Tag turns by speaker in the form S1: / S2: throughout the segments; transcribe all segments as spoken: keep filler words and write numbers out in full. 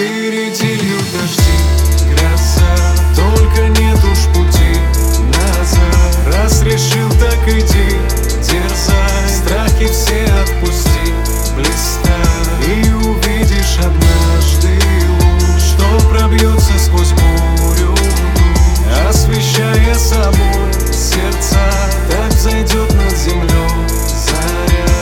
S1: Впереди льют дожди, гроза, только нет уж пути назад. Раз решил, так иди, дерзай, страхи все отпусти, блистай, и увидишь однажды луч, что пробьется сквозь бурю, освещая собой сердца. Так зайдет над землей заря.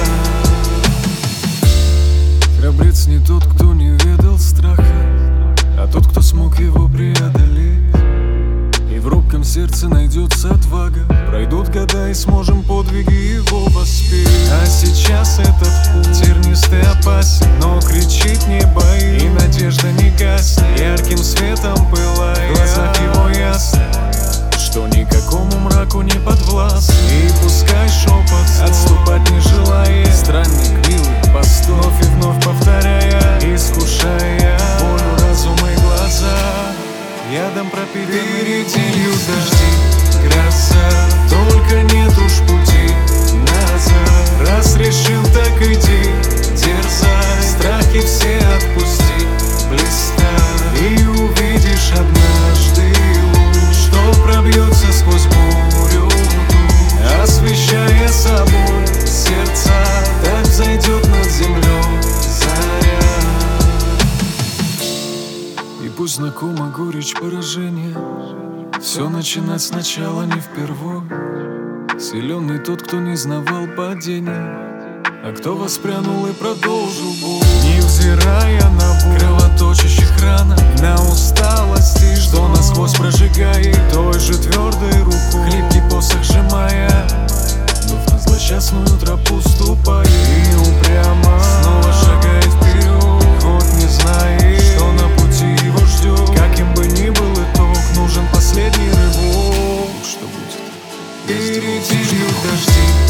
S1: Храбрец не тот, кто не ведал страха, а тот, кто смог его преодолеть. И в робком сердце найдется отвага. Пройдут года и сможем подвиги его воспеть. А сейчас этот путь тернистый, опасен, но кричит небо, и надежда не гаснет. Ярким светом пылая, в глазах его ясно, что никакому мраку не подвластен. И пускай шепот отступать не желая, странник милый постой, вновь и вновь повторяя, искушая волю разума и глаза, ядом пропитанный. Впереди льют дожди, гроза, только нет уж пути назад. Раз решил, так иди, дерзай, страхи все отпусти, блистай, и увидишь однажды луч, что пробьется сквозь бурю, освещая собой сердца. Так зайдет над землей заря. И пусть знакома горечь поражения, все начинать сначала не впервой. Силен тот, кто не знавал падения, а кто воспрянул и продолжил бой. Невзирая на боль кровоточащих ранах, на усталости, что насквозь прожигает, той же твердой рукой хлипкий посох сжимая, вновь на злосчастную тропу ступая, и упрямо снова шагает вперед, хоть не знает, что на пути его ждет. Каким бы ни был итог, нужен последний рывок. Что будет? Впереди льют дожди,